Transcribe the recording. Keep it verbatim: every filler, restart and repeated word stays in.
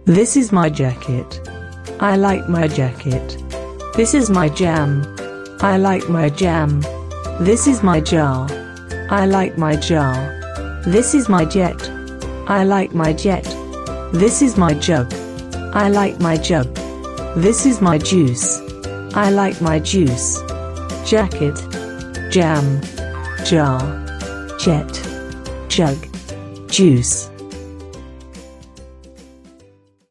This is my jacket. I like my jacket. This is my jam. I like my jam. This is my jar. I like my jar. This is my jet. I like my jet. This is my jug. I like my jug. This is my juice. I like my juice. Jacket, jam, jar, jet, jug, juice.